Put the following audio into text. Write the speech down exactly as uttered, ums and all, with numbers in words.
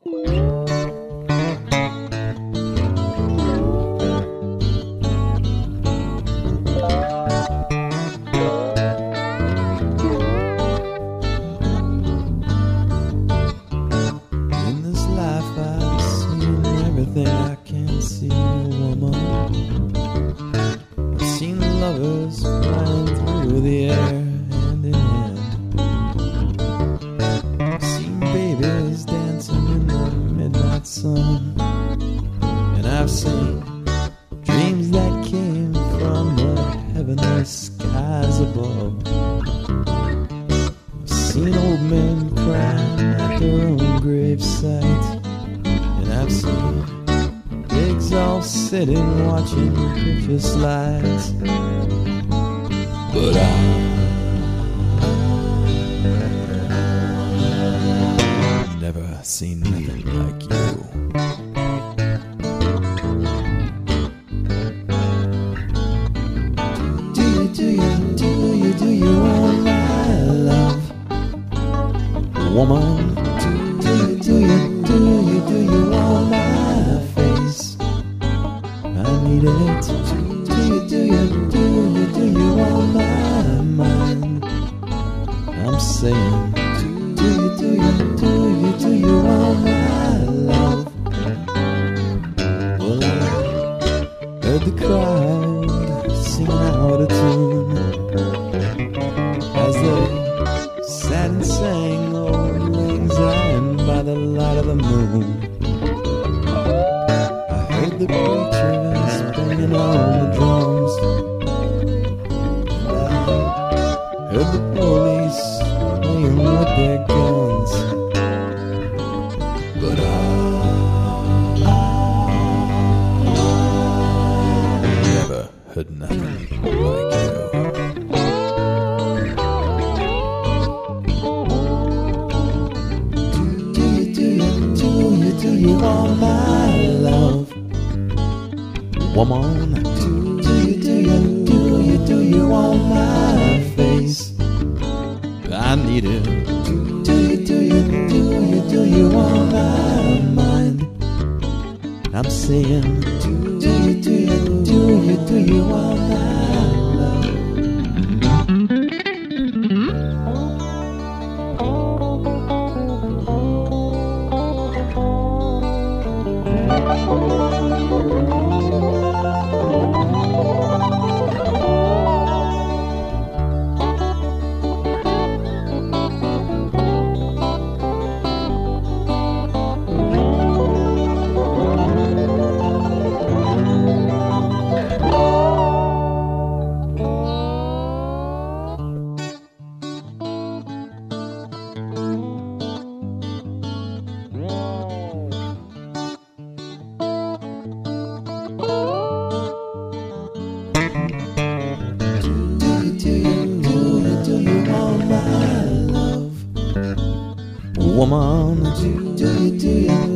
In this life I've seen everything I can see, woman. I've seen lovers flying through the air hand in hand. I've seen babies dancing in the midnight sun. And I've seen dreams that came from the heavenly skies above. I've seen old men crying at their own gravesite. And I've seen pigs all sitting watching picture slides. But I've never seen nothing like you. Do you, do you, do you, do you want my love, woman? Do you, do you, do you, do you want my face? I need it. Do you, do you, do you, do you want my mind? I'm saying, do you, do you, do you, do you want my love? Well, I heard the crowd singing out of tune as they sat and sang Old Lang Syne by the light of the moon. I heard the preachers banging on the drums, and I heard the police playing with their guns. But I never heard nothing like you. Do you, do you, do you, do you want my love, woman? Do you, do you, do you, do you want my face? I need it. Do you, do you, do you, do you want my mind? I'm saying, do you, do you, do you, do you want my love? Woman, do you, do you, do you